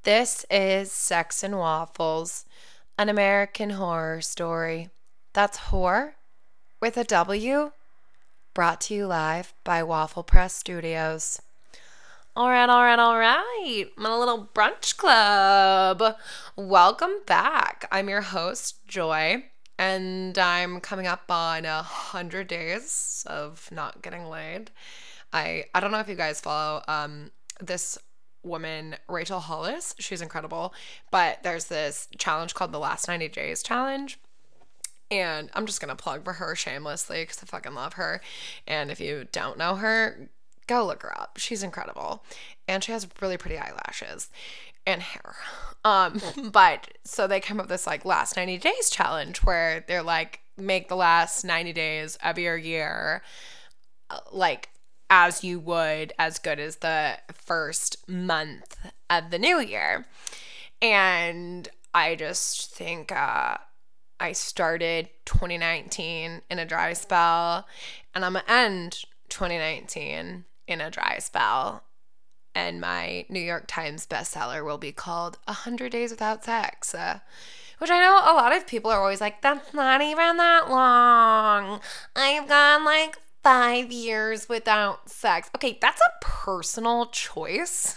This is Sex and Waffles, an American horror story. That's whore with a W, brought to you live by Waffle Press Studios. All right, my little brunch club. Welcome back. I'm your host, Joy, and I'm coming up on 100 days of not getting laid. I don't know if you guys follow this woman, Rachel Hollis. She's incredible, but there's this challenge called the Last 90 Days Challenge. And I'm just going to plug for her shamelessly because I fucking love her. And if you don't know her, go look her up. She's incredible. And she has really pretty eyelashes and hair. But so they come up with this like last 90 days challenge where they're like, make the last 90 days of your year like as you would as good as the first month of the new year. And I just think I started 2019 in a dry spell, and I'm going to end 2019 in a dry spell. And my New York Times bestseller will be called 100 Days Without Sex, which I know a lot of people are always like, that's not even that long. I've gone like 5 years without sex. Okay, that's a personal choice.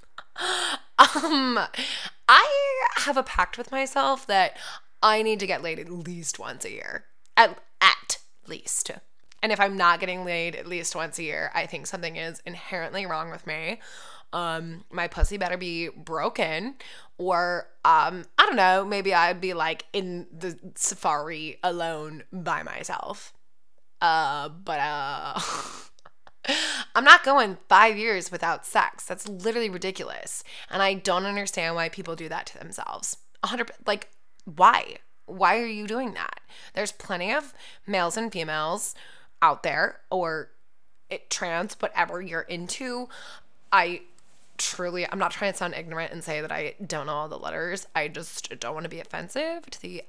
I have a pact with myself that I need to get laid at least once a year. At least. And if I'm not getting laid at least once a year, I think something is inherently wrong with me. My pussy better be broken, or I don't know, maybe I'd be like in the safari alone by myself. But I'm not going 5 years without sex. That's literally ridiculous. And I don't understand why people do that to themselves. 100, like, why? Why are you doing that? There's plenty of males and females out there, or trans, whatever you're into. I'm not trying to sound ignorant and say that I don't know all the letters. I just don't want to be offensive to the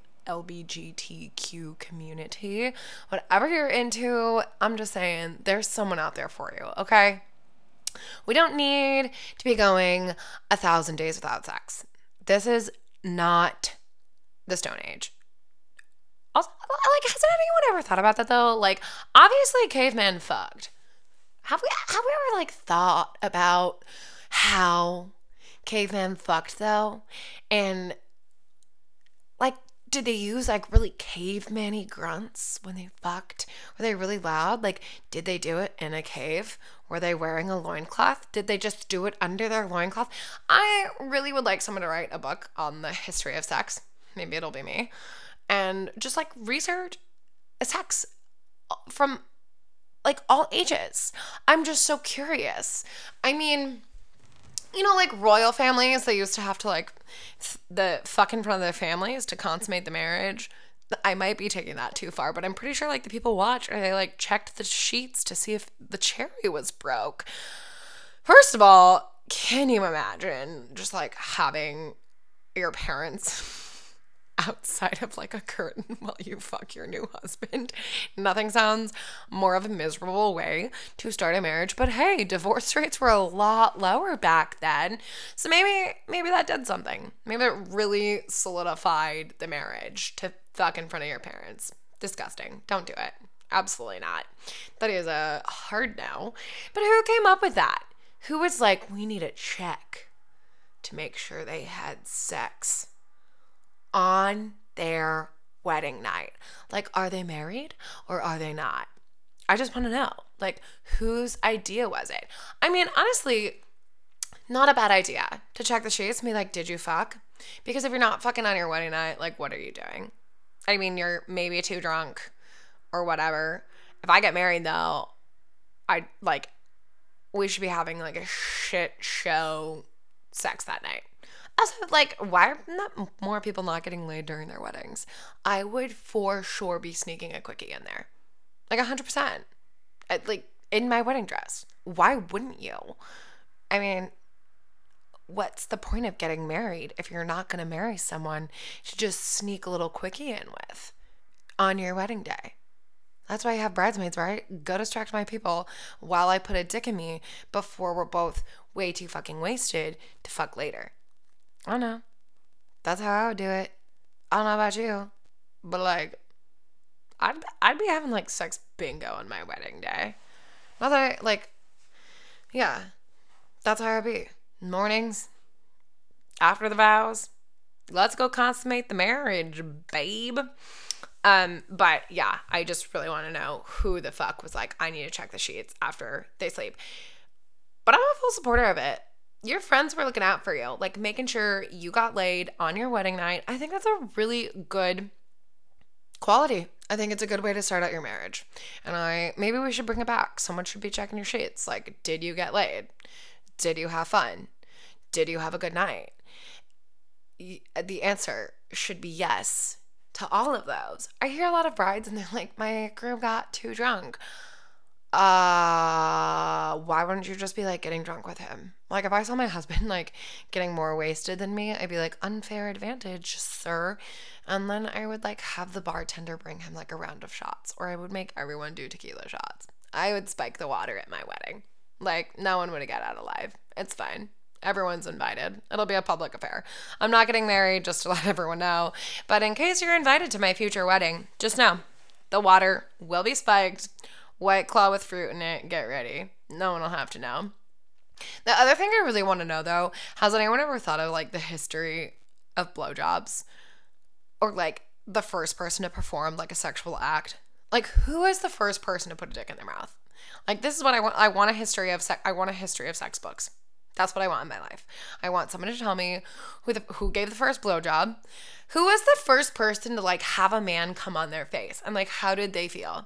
LGBTQ community. Whatever you're into, I'm just saying there's someone out there for you, okay? We don't need to be going 1,000 days without sex. This is not the Stone Age. Also, like, hasn't anyone ever thought about that though? Like, obviously cavemen fucked. Have we ever like thought about how cavemen fucked though? And like, did they use like really caveman-y grunts when they fucked? Were they really loud? Like, did they do it in a cave? Were they wearing a loincloth? Did they just do it under their loincloth? I really would like someone to write a book on the history of sex. Maybe it'll be me. And just like research sex from like all ages. I'm just so curious. I mean, you know, like royal families, they used to have to like the fuck in front of their families to consummate the marriage. I might be taking that too far, but I'm pretty sure like the people watch or they like checked the sheets to see if the cherry was broke. First of all, can you imagine just like having your parents outside of like a curtain while you fuck your new husband? Nothing sounds more of a miserable way to start a marriage, but hey, divorce rates were a lot lower back then, so maybe that did something. Maybe it really solidified the marriage to fuck in front of your parents. Disgusting. Don't do it. Absolutely not. That is a hard no. But who came up with that? Who was like, we need a check to make sure they had sex on their wedding night? Like, are they married or are they not? I just want to know, like, whose idea was it? I mean, honestly, not a bad idea to check the sheets and be like, did you fuck? Because if you're not fucking on your wedding night, like, what are you doing? I mean, you're maybe too drunk or whatever. If I get married though, we should be having like a shit show sex that night. Also, like, why are not more people not getting laid during their weddings? I would for sure be sneaking a quickie in there. Like 100%. Like, in my wedding dress. Why wouldn't you? I mean, what's the point of getting married if you're not going to marry someone to just sneak a little quickie in with on your wedding day? That's why I have bridesmaids, right? Go distract my people while I put a dick in me before we're both way too fucking wasted to fuck later. I don't know. That's how I would do it. I don't know about you, but like, I'd be having like sex bingo on my wedding day. Not that I, like, yeah, that's how I'd be. Mornings, after the vows, let's go consummate the marriage, babe. But yeah, I just really want to know who the fuck was like, I need to check the sheets after they sleep. But I'm a full supporter of it. Your friends were looking out for you, like making sure you got laid on your wedding night. I think that's a really good quality. I think it's a good way to start out your marriage. And maybe we should bring it back. Someone should be checking your sheets. Like, did you get laid? Did you have fun? Did you have a good night? The answer should be yes to all of those. I hear a lot of brides and they're like, my groom got too drunk. Why wouldn't you just be like getting drunk with him? Like, if I saw my husband like getting more wasted than me, I'd be like, unfair advantage, sir. And then I would like have the bartender bring him like a round of shots, or I would make everyone do tequila shots. I would spike the water at my wedding. Like, no one would get out alive. It's fine. Everyone's invited. It'll be a public affair. I'm not getting married, just to let everyone know. But in case you're invited to my future wedding, just know the water will be spiked. White Claw with fruit in it. Get ready. No one will have to know. The other thing I really want to know, though, has anyone ever thought of like the history of blowjobs? Or like the first person to perform like a sexual act? Like, who is the first person to put a dick in their mouth? Like, this is what I want. I want a history of sex. I want a history of sex books. That's what I want in my life. I want someone to tell me who gave the first blowjob, who was the first person to like have a man come on their face, and like how did they feel?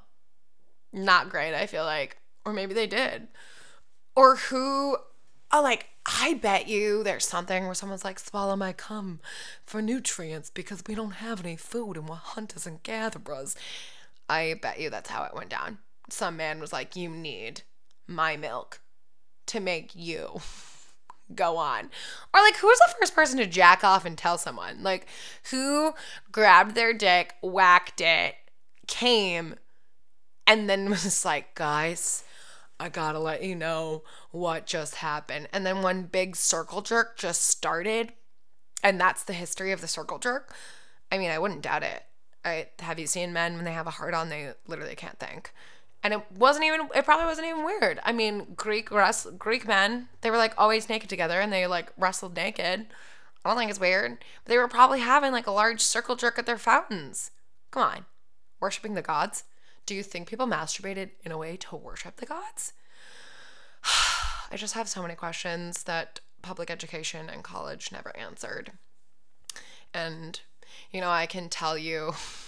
Not great, I feel like. Or maybe they did. Or who, oh, like, I bet you there's something where someone's like, swallow my cum for nutrients because we don't have any food and we're hunters and gatherers. I bet you that's how it went down. Some man was like, you need my milk to make you go on. Or like, who's the first person to jack off and tell someone? Like, who grabbed their dick, whacked it, came, and then was like, guys, I gotta let you know what just happened. And then one big circle jerk just started. And that's the history of the circle jerk. I mean, I wouldn't doubt it. Have you seen men when they have a hard on, they literally can't think. And it probably wasn't even weird. I mean, Greek men, they were like always naked together and they like wrestled naked. I don't think it's weird. But they were probably having like a large circle jerk at their fountains. Come on. Worshipping the gods? Do you think people masturbated in a way to worship the gods? I just have so many questions that public education and college never answered. And, I can tell you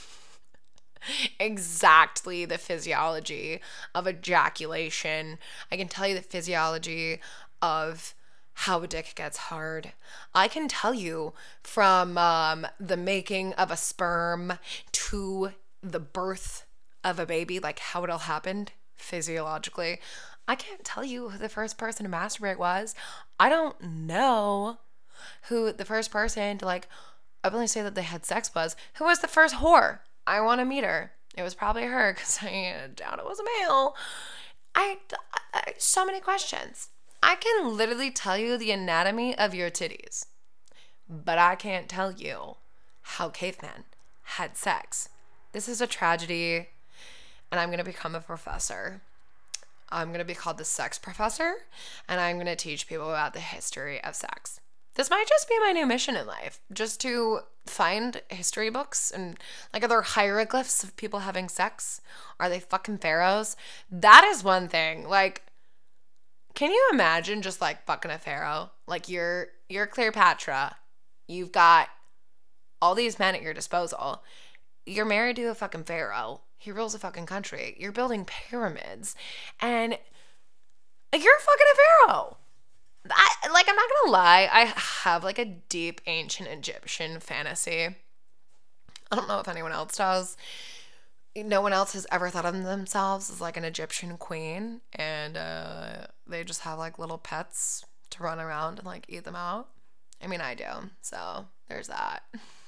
exactly the physiology of ejaculation. I can tell you the physiology of how a dick gets hard. I can tell you from the making of a sperm to the birth of a baby, like how it all happened physiologically. I can't tell you who the first person to masturbate was. I don't know who the first person to like openly say that they had sex was. Who was the first whore? I want to meet her. It was probably her because I doubt it was a male. I so many questions. I can literally tell you the anatomy of your titties, but I can't tell you how cavemen had sex. This is a tragedy, and I'm going to become a professor. I'm going to be called the sex professor, and I'm going to teach people about the history of sex. This might just be my new mission in life, just to find history books and like, are there hieroglyphs of people having sex? Are they fucking pharaohs? That is one thing. Like, can you imagine just like fucking a pharaoh? Like, you're Cleopatra. You've got all these men at your disposal. You're married to a fucking pharaoh. He rules a fucking country. You're building pyramids, and you're fucking a pharaoh. I'm not gonna lie, I have like a deep ancient Egyptian fantasy. I don't know if anyone else does. No one else has ever thought of themselves as like an Egyptian queen, and they just have like little pets to run around and like eat them out. I mean, I do, so there's that.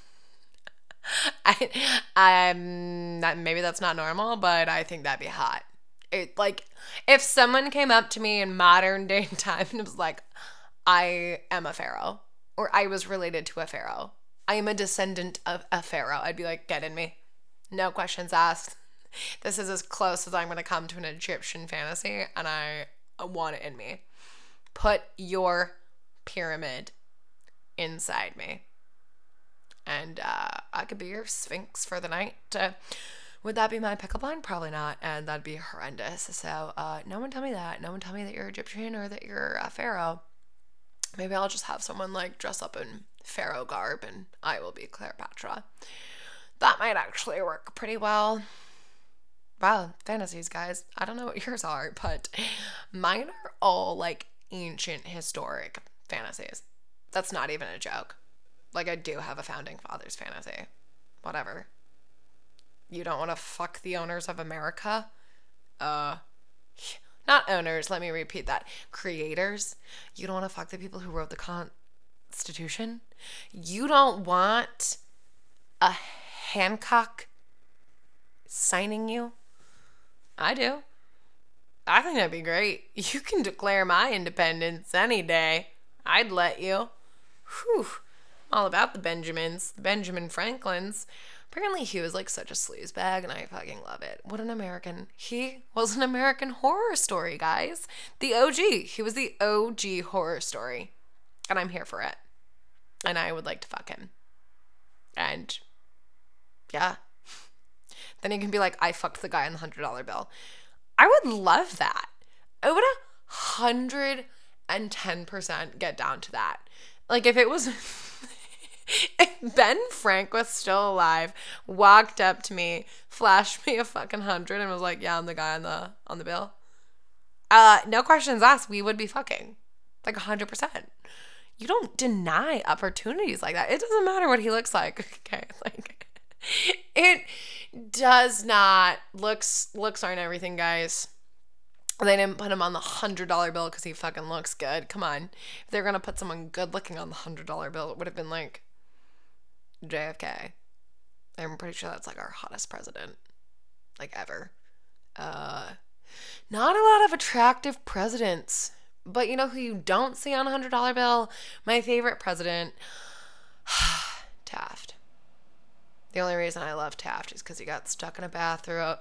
Maybe that's not normal, but I think that'd be hot. It, like, if someone came up to me in modern day time and was like, I am a pharaoh, or I was related to a pharaoh. I am a descendant of a pharaoh. I'd be like, get in me. No questions asked. This is as close as I'm going to come to an Egyptian fantasy, and I want it in me. Put your pyramid inside me. And I could be your sphinx for the night. Would that be my pickup line? Probably not, and that'd be horrendous. So no one tell me that. No one tell me that you're Egyptian or that you're a pharaoh. Maybe I'll just have someone like dress up in pharaoh garb and I will be Cleopatra. That might actually work pretty well. Wow, fantasies, guys. I don't know what yours are, but mine are all like ancient historic fantasies. That's not even a joke. Like, I do have a founding fathers fantasy. Whatever. You don't want to fuck the owners of America? Not owners, let me repeat that. Creators. You don't want to fuck the people who wrote the Constitution? You don't want a Hancock signing you? I do. I think that'd be great. You can declare my independence any day. I'd let you. Whew. All about the Benjamins, the Benjamin Franklins. Apparently he was like such a sleazebag and I fucking love it. What an American. He was an American Horror Story, guys. The OG. He was the OG Horror Story. And I'm here for it. And I would like to fuck him. And yeah. Then you can be like, I fucked the guy on the $100 bill. I would love that. I would 110% get down to that. Like if it was... If Ben Frank was still alive, walked up to me, flashed me a fucking 100 and was like, yeah, I'm the guy on the bill. No questions asked, we would be fucking. Like 100%. You don't deny opportunities like that. It doesn't matter what he looks like. Okay. Like it does not. Looks aren't everything, guys. They didn't put him on the $100 bill because he fucking looks good. Come on. If they're going to put someone good looking on the $100 bill, it would have been like JFK. I'm pretty sure that's like our hottest president. Like ever. Not a lot of attractive presidents. But you know who you don't see on a $100 bill? My favorite president, Taft. The only reason I love Taft is because he got stuck in a bathtub.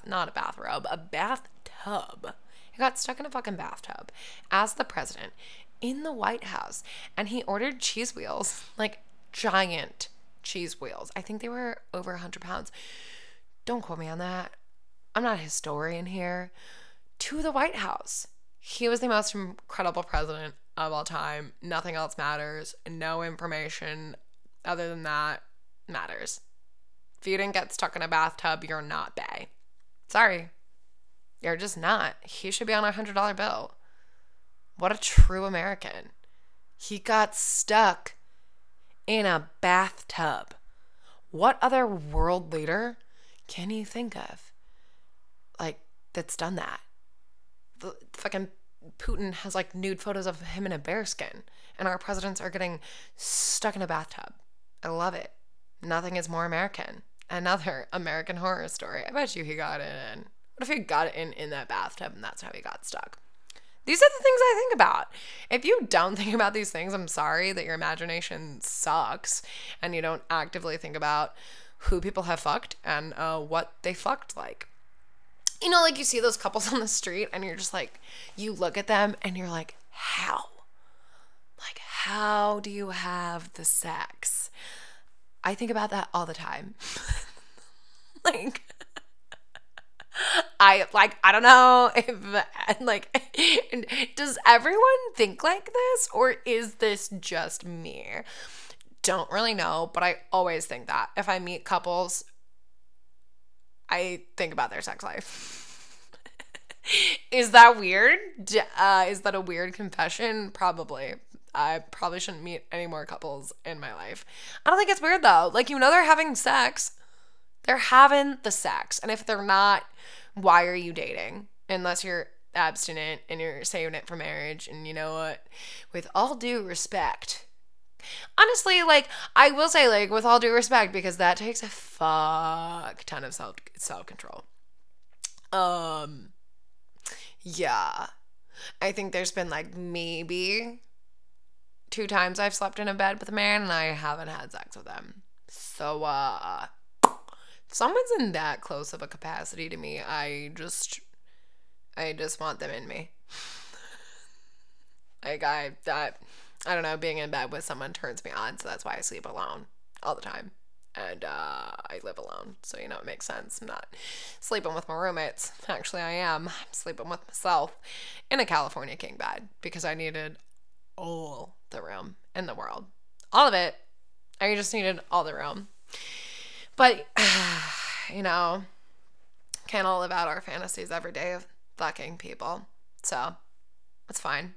He got stuck in a fucking bathtub as the president in the White House. And he ordered cheese wheels, like giant cheese wheels. I think they were over 100 pounds. Don't quote me on that. I'm not a historian here. To the White House. He was the most incredible president of all time. Nothing else matters. No information other than that matters. If you didn't get stuck in a bathtub, you're not bae. Sorry. You're just not. He should be on a $100 bill. What a true American. He got stuck in a bathtub. What other world leader can you think of? Like, that's done that? The fucking Putin has like nude photos of him in a bearskin. And our presidents are getting stuck in a bathtub. I love it. Nothing is more American. Another American Horror Story. I bet you he got it in. What if he got it in that bathtub and that's how he got stuck? These are the things I think about. If you don't think about these things, I'm sorry that your imagination sucks and you don't actively think about who people have fucked and what they fucked like. You know, like you see those couples on the street and you're just like, you look at them and you're like, how? Like, how do you have the sex? I think about that all the time. Like, I don't know if, like, does everyone think like this or is this just me? Don't really know, but I always think that. If I meet couples, I think about their sex life. Is that weird? Is that a weird confession? Probably. I probably shouldn't meet any more couples in my life. I don't think it's weird though. Like, you know, they're having sex. They're having the sex. And if they're not, why are you dating? Unless you're abstinent and you're saving it for marriage. And you know what? With all due respect, honestly, like, I will say, like, with all due respect, because that takes a fuck ton of self-control. Yeah. I think there's been, like, maybe 2 times I've slept in a bed with a man and I haven't had sex with him. So, if someone's in that close of a capacity to me, I just want them in me. Like, I don't know, being in bed with someone turns me on, so that's why I sleep alone all the time. And I live alone, so, you know, it makes sense. I'm not sleeping with my roommates. Actually, I am. I'm sleeping with myself in a California king bed because I needed all the room in the world. All of it. I just needed all the room. But, you know, can't all live out our fantasies every day of fucking people. So, it's fine.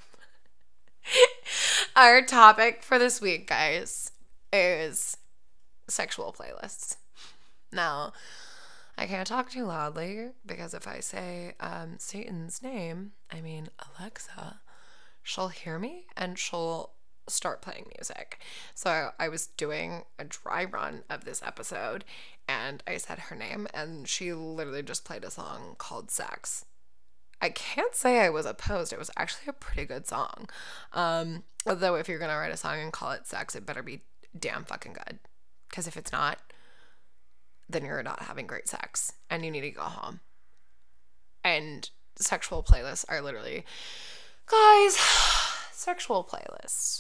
Our topic for this week, guys, is sexual playlists. Now, I can't talk too loudly because if I say Satan's name, I mean Alexa, she'll hear me and she'll start playing music. So I was doing a dry run of this episode and I said her name and she literally just played a song called Sex. I can't say I was opposed. It was actually a pretty good song. Although if you're going to write a song and call it Sex, it better be damn fucking good. Because if it's not, then you're not having great sex and you need to go home. And sexual playlists are literally, guys, sexual playlists.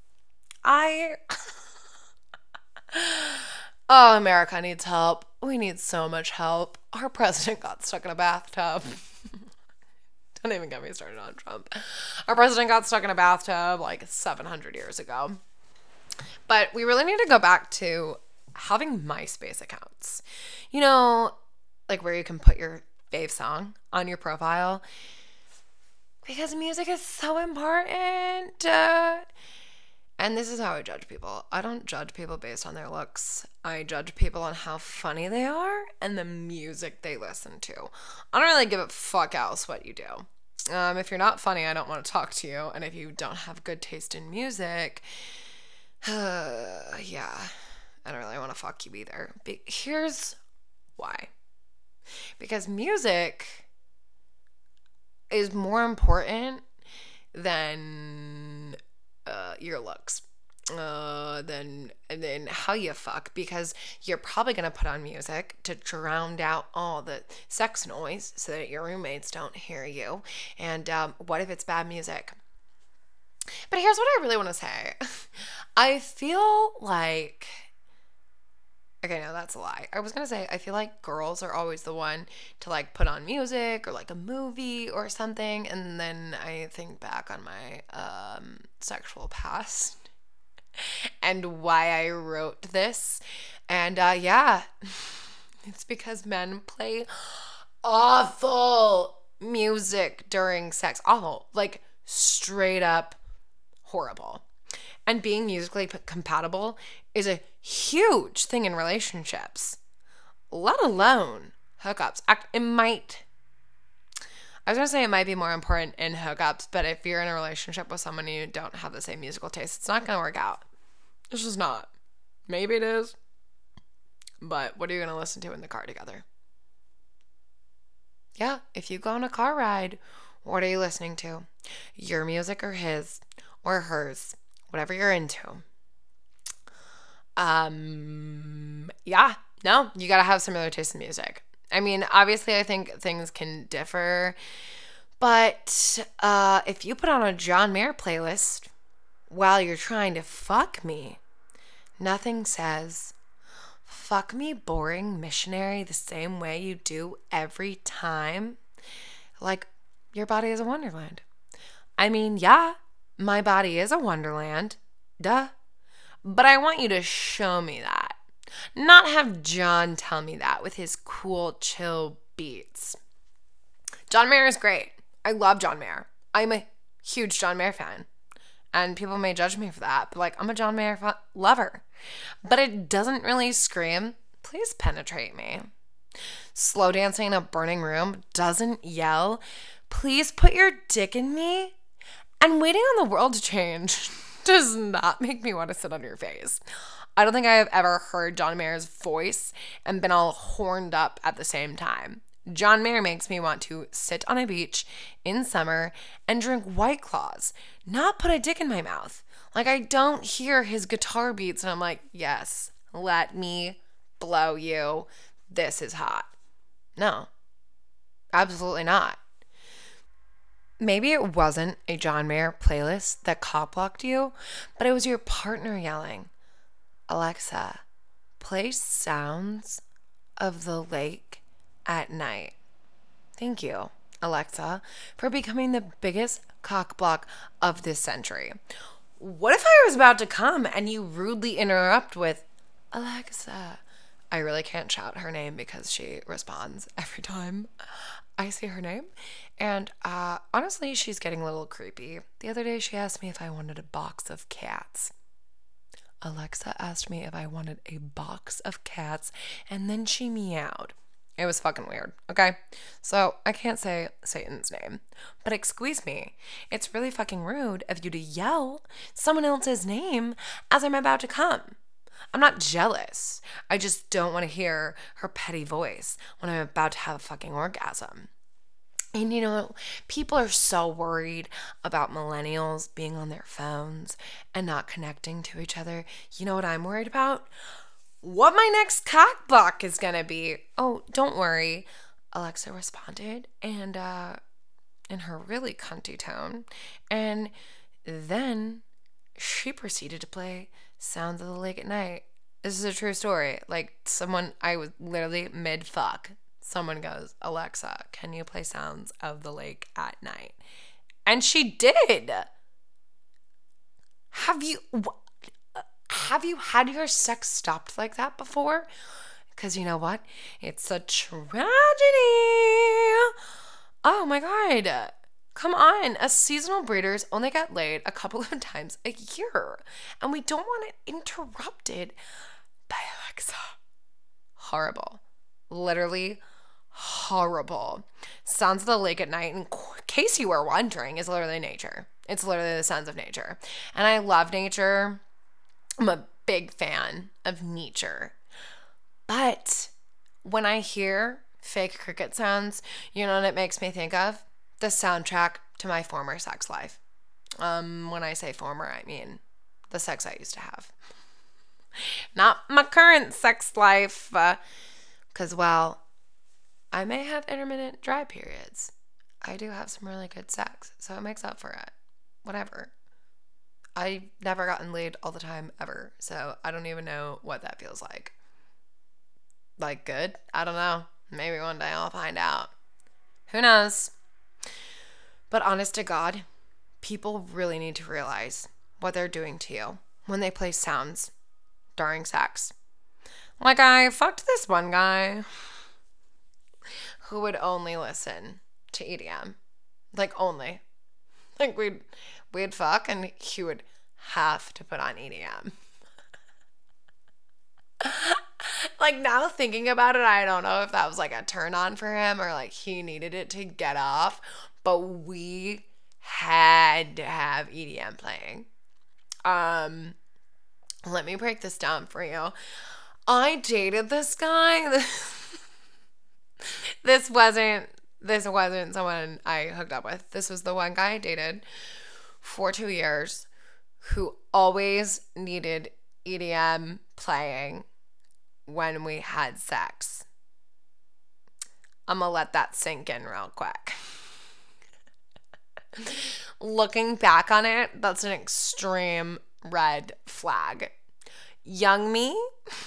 Oh, America needs help. We need so much help. Our president got stuck in a bathtub. Don't even get me started on Trump. Our president got stuck in a bathtub like 700 years ago. But we really need to go back to having MySpace accounts. You know, like where you can put your fave song on your profile. Because music is so important. And this is how I judge people. I don't judge people based on their looks. I judge people on how funny they are and the music they listen to. I don't really give a fuck else what you do. If you're not funny, I don't want to talk to you. And if you don't have good taste in music, yeah, I don't really want to fuck you either. But here's why. Because music is more important than your looks, than how you fuck, because you're probably going to put on music to drown out all the sex noise so that your roommates don't hear you. And what if it's bad music? But here's what I really want to say. I feel like, okay, no, that's a lie. I was going to say, I feel like girls are always the one to like put on music or like a movie or something. And then I think back on my sexual past and why I wrote this. And yeah, it's because men play awful music during sex. Awful. Like straight up horrible. And being musically compatible is a huge thing in relationships, let alone hookups. I was going to say it might be more important in hookups, but if you're in a relationship with someone and you don't have the same musical taste, it's not going to work out. It's just not. Maybe it is, but what are you going to listen to in the car together? Yeah, if you go on a car ride, what are you listening to? Your music or his or hers? Whatever you're into. Yeah, no, you gotta have similar taste in music. I mean, obviously, I think things can differ, but if you put on a John Mayer playlist while you're trying to fuck me, nothing says fuck me, boring missionary, the same way you do every time. Like, your body is a wonderland. I mean, yeah. My body is a wonderland. Duh. But I want you to show me that. Not have John tell me that with his cool, chill beats. John Mayer is great. I love John Mayer. I'm a huge John Mayer fan. And people may judge me for that, but like, I'm a John Mayer lover. But it doesn't really scream, please penetrate me. Slow dancing in a burning room doesn't yell, please put your dick in me. And waiting on the world to change does not make me want to sit on your face. I don't think I have ever heard John Mayer's voice and been all horned up at the same time. John Mayer makes me want to sit on a beach in summer and drink White Claws, not put a dick in my mouth. Like, I don't hear his guitar beats and I'm like, yes, let me blow you. This is hot. No, absolutely not. Maybe it wasn't a John Mayer playlist that cock blocked you, but it was your partner yelling, Alexa, play sounds of the lake at night. Thank you, Alexa, for becoming the biggest cock block of this century. What if I was about to come and you rudely interrupt with, Alexa? I really can't shout her name because she responds every time I see her name. And honestly, she's getting a little creepy. The other day, she asked me if I wanted a box of cats. Alexa asked me if I wanted a box of cats, and then she meowed. It was fucking weird, okay? So I can't say Satan's name, but excuse me, it's really fucking rude of you to yell someone else's name as I'm about to come. I'm not jealous. I just don't want to hear her petty voice when I'm about to have a fucking orgasm. And you know, people are so worried about millennials being on their phones and not connecting to each other. You know what I'm worried about? What my next cock block is gonna be. Oh, don't worry. Alexa responded and in her really cunty tone. And then she proceeded to play Sounds of the Lake at Night. This is a true story. Like I was literally mid-fuck. Someone goes, Alexa, can you play Sounds of the Lake at Night? And she did. Have you had your sex stopped like that before? Because you know what? It's a tragedy. Oh my God. Come on. Us seasonal breeders only get laid a couple of times a year. And we don't want it interrupted by Alexa. Horrible. Literally horrible. Sounds of the Lake at Night, in case you were wondering, is literally nature. It's literally the sounds of nature. And I love nature. I'm a big fan of nature. But when I hear fake cricket sounds, you know what it makes me think of? The soundtrack to my former sex life. When I say former, I mean the sex I used to have. Not my current sex life. Because, well, I may have intermittent dry periods. I do have some really good sex, so it makes up for it. Whatever. I've never gotten laid all the time ever, so I don't even know what that feels like. Like, good? I don't know. Maybe one day I'll find out. Who knows? But honest to God, people really need to realize what they're doing to you when they play sounds during sex. Like, I fucked this one guy who would only listen to EDM. Like, only. Like, we'd fuck and he would have to put on EDM. Like, now thinking about it, I don't know if that was like a turn on for him or like he needed it to get off, but we had to have EDM playing. Let me break this down for you. I dated this guy. This wasn't someone I hooked up with. This was the one guy I dated for 2 years who always needed EDM playing when we had sex. I'm gonna let that sink in real quick. Looking back on it, that's an extreme red flag. Young me,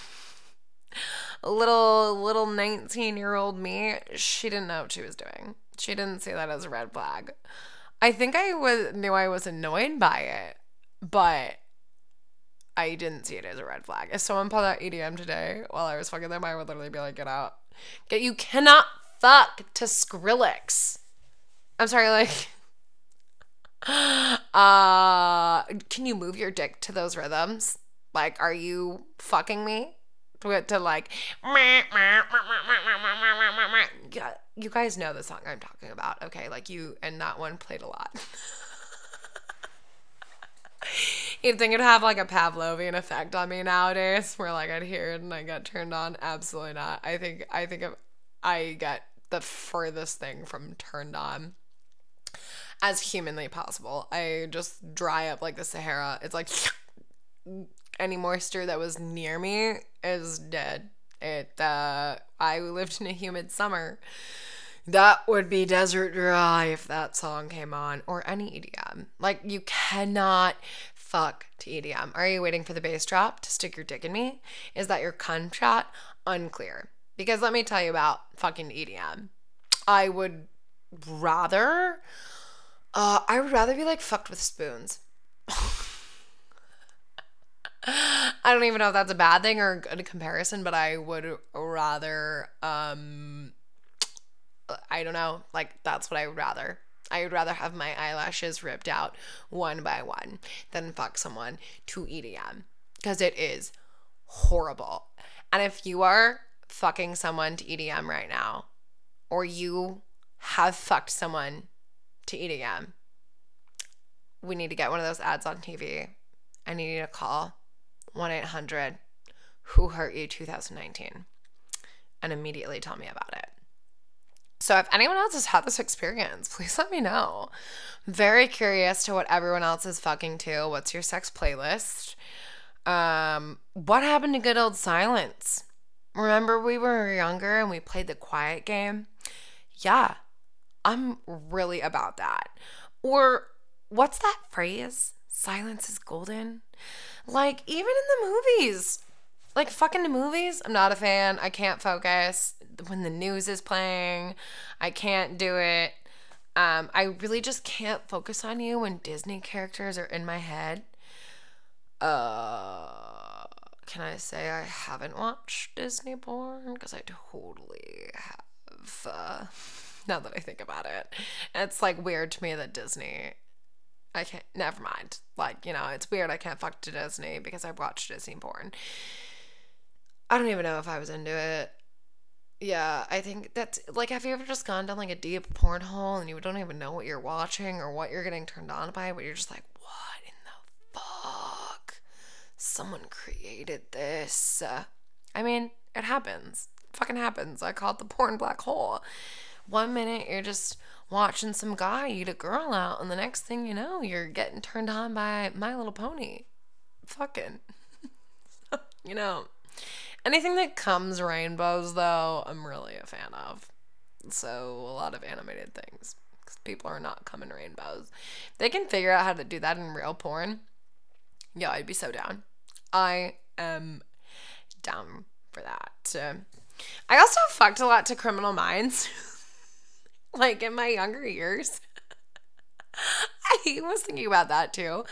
little 19-year-old me, she didn't know what she was doing. She didn't see that as a red flag. I think knew I was annoyed by it, but I didn't see it as a red flag. If someone pulled out EDM today while I was fucking them, I would literally be like, get out. You cannot fuck to Skrillex. I'm sorry, like, can you move your dick to those rhythms? Like, are you fucking me? To like, yeah, you guys know the song I'm talking about, okay? Like, and that one played a lot. You'd think it'd have like a Pavlovian effect on me nowadays, where like I'd hear it and I get turned on. Absolutely not. I think if I get the furthest thing from turned on. as humanly possible. I just dry up like the Sahara. It's like any moisture that was near me is dead. I lived in a humid summer. That would be desert dry if that song came on, or any EDM. Like, you cannot fuck to EDM. Are you waiting for the bass drop to stick your dick in me? Is that your cum shot? Unclear. Because let me tell you about fucking EDM. I would rather be like fucked with spoons. I don't even know if that's a bad thing or a good comparison, but I would rather, I don't know, like, that's what I would rather. I would rather have my eyelashes ripped out one by one than fuck someone to EDM, because it is horrible. And if you are fucking someone to EDM right now, or you have fucked someone to EDM, we need to get one of those ads on TV. I need you to call 1-800-WHO-HURT-YOU-2019 and immediately tell me about it. So if anyone else has had this experience, please let me know. I'm very curious to what everyone else is fucking to. What's your sex playlist? What happened to good old silence? Remember we were younger and we played the quiet game? Yeah, I'm really about that. Or what's that phrase? Silence is golden? Like, even in the movies. Like, fucking the movies, I'm not a fan. I can't focus. When the news is playing, I can't do it. I really just can't focus on you when Disney characters are in my head. Can I say I haven't watched Disney porn? Because I totally have. Now that I think about it. It's, like, weird to me that Disney... I can't... Never mind. Like, you know, it's weird I can't fuck to Disney because I've watched Disney porn. I don't even know if I was into it. Yeah, I think that's, like, have you ever just gone down, like, a deep porn hole and you don't even know what you're watching or what you're getting turned on by, but you're just like, what in the fuck? Someone created this. I mean, it happens. It fucking happens. I call it the porn black hole. 1 minute, you're just watching some guy eat a girl out, and the next thing you know, you're getting turned on by My Little Pony. Fucking. You know. Anything that comes rainbows, though, I'm really a fan of. So, a lot of animated things. Because people are not coming rainbows. If they can figure out how to do that in real porn, yeah, I'd be so down. I am down for that. I also fucked a lot to Criminal Minds. Like, in my younger years. I was thinking about that, too.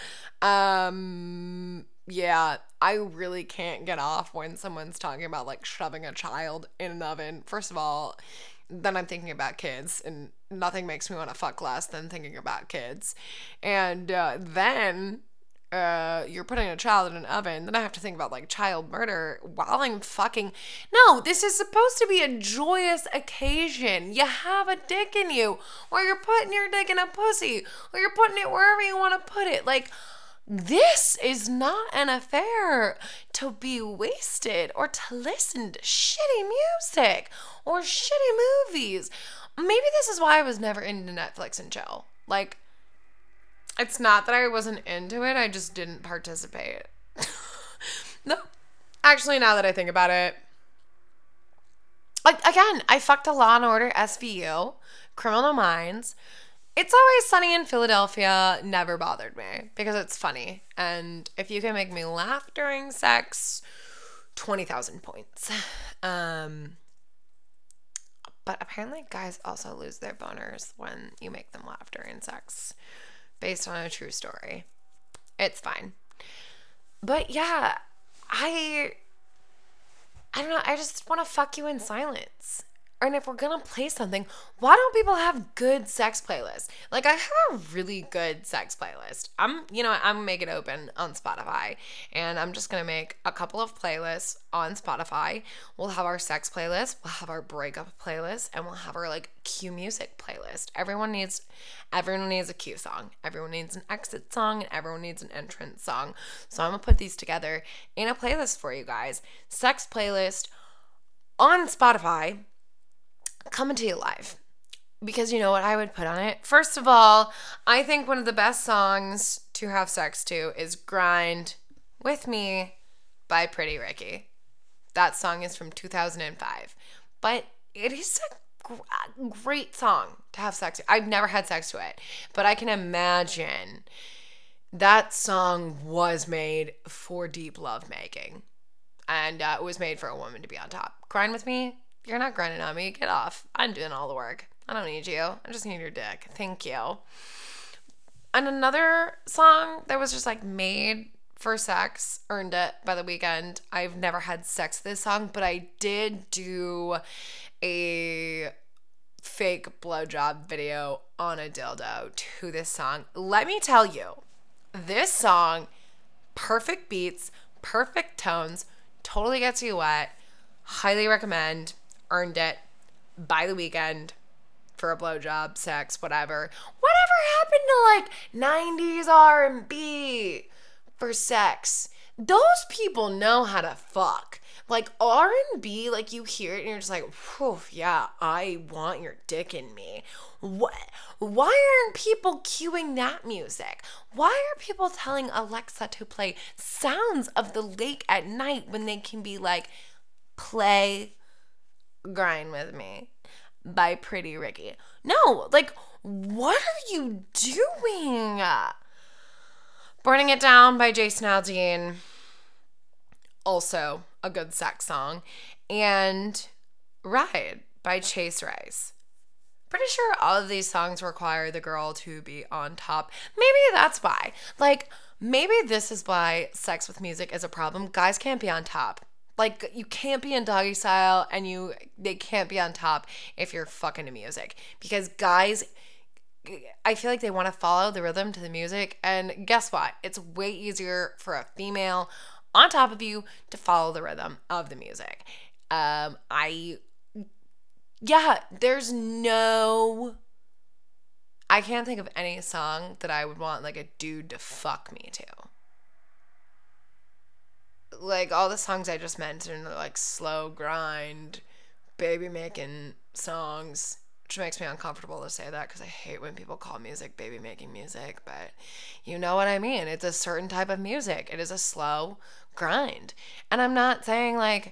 Yeah, I really can't get off when someone's talking about, like, shoving a child in an oven. First of all, then I'm thinking about kids, and nothing makes me want to fuck less than thinking about kids. And then you're putting a child in an oven, then I have to think about, like, child murder while I'm fucking. No, this is supposed to be a joyous occasion. You have a dick in you, or you're putting your dick in a pussy, or you're putting it wherever you want to put it. Like, this is not an affair to be wasted or to listen to shitty music or shitty movies. Maybe this is why I was never into Netflix and chill. Like, it's not that I wasn't into it, I just didn't participate. No. Actually, now that I think about it, like, again, I fucked a Law & Order SVU, Criminal Minds. It's Always Sunny in Philadelphia never bothered me because it's funny. And if you can make me laugh during sex, 20,000 points. But apparently guys also lose their boners when you make them laugh during sex. Based on a true story. It's fine. But yeah, I don't know. I just want to fuck you in silence. And if we're going to play something, why don't people have good sex playlists? Like, I have a really good sex playlist. I'm going to make it open on Spotify. And I'm just going to make a couple of playlists on Spotify. We'll have our sex playlist. We'll have our breakup playlist. And we'll have our, like, Q music playlist. Everyone needs a Q song. Everyone needs an exit song. And everyone needs an entrance song. So I'm going to put these together in a playlist for you guys. Sex playlist on Spotify. Coming to you live. Because you know what I would put on it? First of all, I think one of the best songs to have sex to is Grind with Me by Pretty Ricky. That song is from 2005. But it is a great song to have sex to. I've never had sex to it, but I can imagine that song was made for deep love making. And it was made for a woman to be on top. Grind with me? You're not grinding on me. Get off. I'm doing all the work. I don't need you. I just need your dick. Thank you. And another song that was just like made for sex, Earned It by The Weeknd. I've never had sex to this song, but I did do a fake blowjob video on a dildo to this song. Let me tell you, this song, perfect beats, perfect tones, totally gets you wet. Highly recommend. Earned It by The Weeknd for a blowjob, sex, whatever. Whatever happened to like 90s R&B for sex? Those people know how to fuck. Like R&B, like you hear it and you're just like, whew, yeah, I want your dick in me. What? Why aren't people cueing that music? Why are people telling Alexa to play Sounds of the Lake at Night when they can be like, play Grind with Me by Pretty Ricky? No, like, what are you doing? Burning It Down by Jason Aldean, also a good sex song. And Ride by Chase Rice. Pretty sure all of these songs require the girl to be on top. Maybe that's why. Like, maybe this is why sex with music is a problem. Guys can't be on top. Like, you can't be in doggy style and they can't be on top if you're fucking to music. Because guys, I feel like they want to follow the rhythm to the music. And guess what? It's way easier for a female on top of you to follow the rhythm of the music. There's no... I can't think of any song that I would want like a dude to fuck me to. Like, all the songs I just mentioned are like slow grind, baby making songs, which makes me uncomfortable to say that because I hate when people call music baby making music, but you know what I mean. It's a certain type of music. It is a slow grind. And I'm not saying like,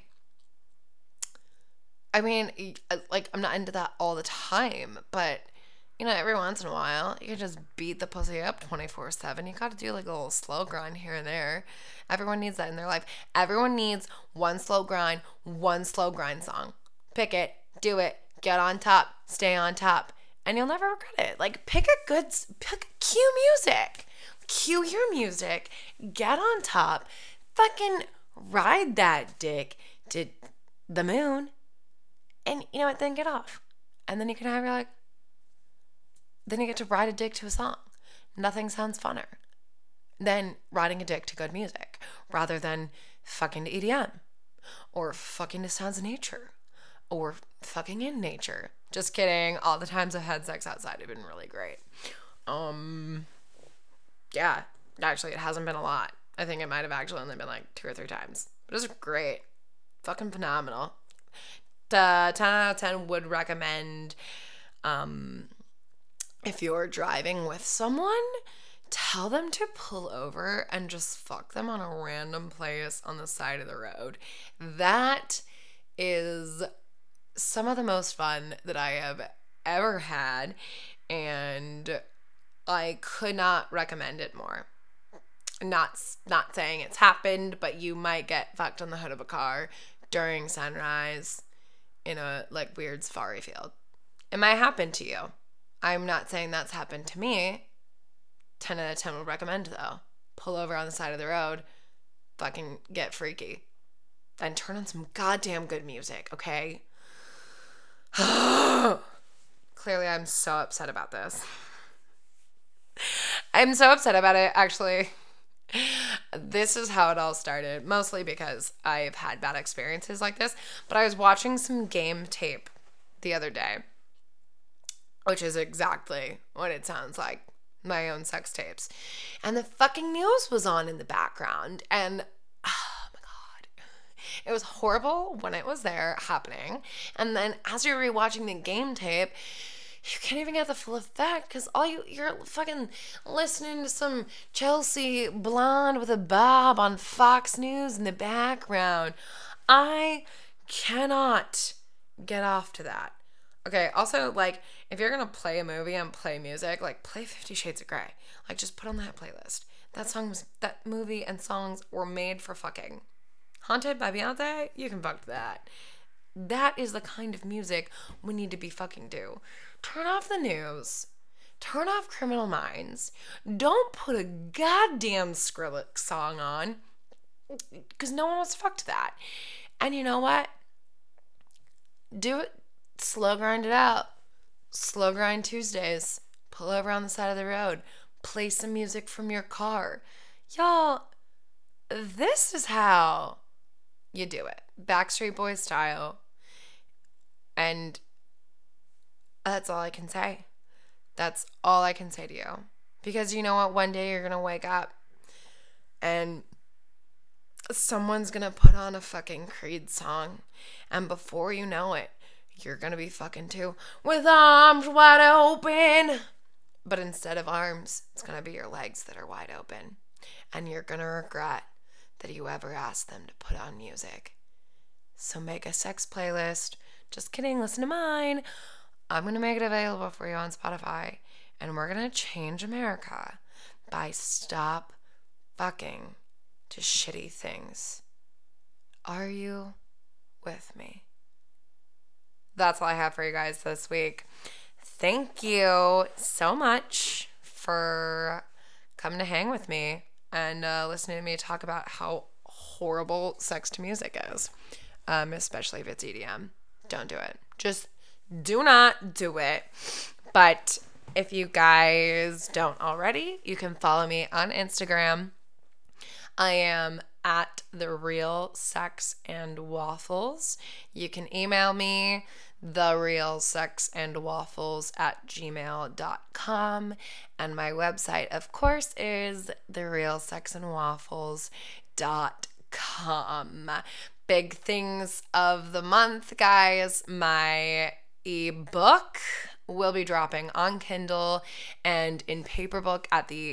I mean, like, I'm not into that all the time, but you know, every once in a while, you can just beat the pussy up 24/7. You got to do like a little slow grind here and there. Everyone needs that in their life. Everyone needs one slow grind song. Pick it, do it, get on top, stay on top, and you'll never regret it. Like, pick cue music. Cue your music, get on top, fucking ride that dick to the moon, and you know what, then get off. And then you can have your like, then you get to ride a dick to a song. Nothing sounds funner than riding a dick to good music rather than fucking to EDM or fucking to Sounds of Nature or fucking in nature. Just kidding. All the times I've had sex outside have been really great. Yeah, actually it hasn't been a lot. I think it might have actually only been like 2 or 3 times. But it was great. Fucking phenomenal. 10 out of 10 would recommend. If you're driving with someone, tell them to pull over and just fuck them on a random place on the side of the road. That is some of the most fun that I have ever had, and I could not recommend it more. Not saying it's happened, but you might get fucked on the hood of a car during sunrise in a like weird safari field. It might happen to you. I'm not saying that's happened to me. 10 out of 10 would recommend, though. Pull over on the side of the road. Fucking get freaky. And turn on some goddamn good music, okay? Clearly, I'm so upset about this. I'm so upset about it, actually. This is how it all started. Mostly because I've had bad experiences like this. But I was watching some game tape the other day, which is exactly what it sounds like, my own sex tapes. And the fucking news was on in the background. And, oh my God, it was horrible when it was there happening. And then as you're rewatching the game tape, you can't even get the full effect because you're fucking listening to some Chelsea blonde with a bob on Fox News in the background. I cannot get off to that. Okay, also, like, if you're gonna play a movie and play music, like, play 50 Shades of Grey. Like, just put on that playlist. That movie and songs were made for fucking. Haunted by Beyonce? You can fuck that. That is the kind of music we need to be fucking do. Turn off the news. Turn off Criminal Minds. Don't put a goddamn Skrillex song on. Because no one wants to fuck to that. And you know what? Do it. Slow grind it out. Slow grind Tuesdays. Pull over on the side of the road. Play some music from your car. Y'all, this is how you do it. Backstreet Boys style. And that's all I can say. That's all I can say to you. Because you know what? One day you're going to wake up and someone's going to put on a fucking Creed song. And before you know it, you're going to be fucking too with arms wide open. But instead of arms, it's going to be your legs that are wide open. And you're going to regret that you ever asked them to put on music. So make a sex playlist. Just kidding, listen to mine. I'm going to make it available for you on Spotify. And we're going to change America by stop fucking to shitty things. Are you with me? That's all I have for you guys this week. Thank you so much for coming to hang with me and listening to me talk about how horrible sex to music is, especially if it's EDM. Don't do it. Just do not do it. But if you guys don't already, you can follow me on Instagram. I am at The Real Sex and Waffles. You can email me therealsexandwaffles@gmail.com, and my website, of course, is therealsexandwaffles.com. Big things of the month, guys. My ebook will be dropping on Kindle and in paperback,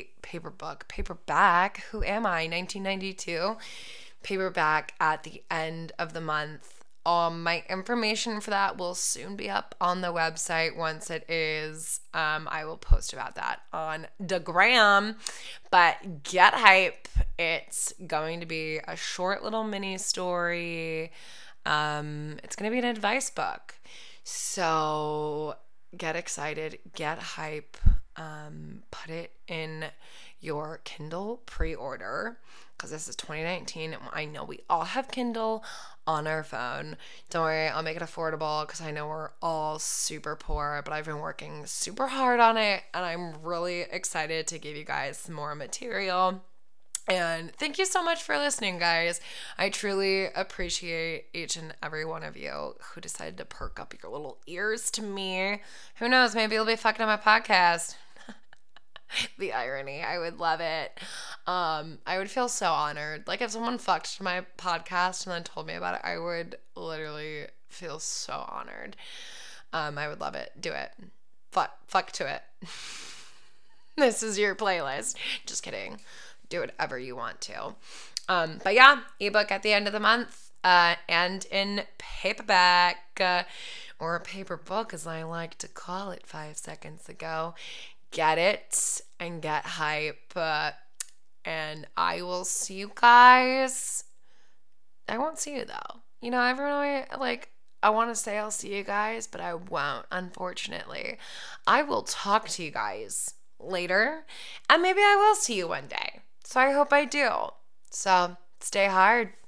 who am I, 1992, paperback at the end of the month. My information for that will soon be up on the website. Once it is, I will post about that on the gram. But get hype. It's going to be a short little mini story. It's going to be an advice book. So get excited, get hype, put it in your Kindle pre-order because this is 2019. I know we all have Kindle on our phone. Don't worry, I'll make it affordable because I know we're all super poor, but I've been working super hard on it and I'm really excited to give you guys some more material. And thank you so much for listening, guys. I truly appreciate each and every one of you who decided to perk up your little ears to me. Who knows? Maybe you'll be fucking on my podcast. The irony. I would love it. I would feel so honored. Like if someone fucked my podcast and then told me about it, I would literally feel so honored. I would love it. Do it. Fuck to it. This is your playlist. Just kidding. Do whatever you want to. But yeah, ebook at the end of the month, and in paperback, or a paper book as I like to call it 5 seconds ago. Get it and get hype. And I will see you guys. I won't see you though. You know, everyone I want to say I'll see you guys, but I won't, unfortunately. I will talk to you guys later, and maybe I will see you one day. So I hope I do. So stay hard.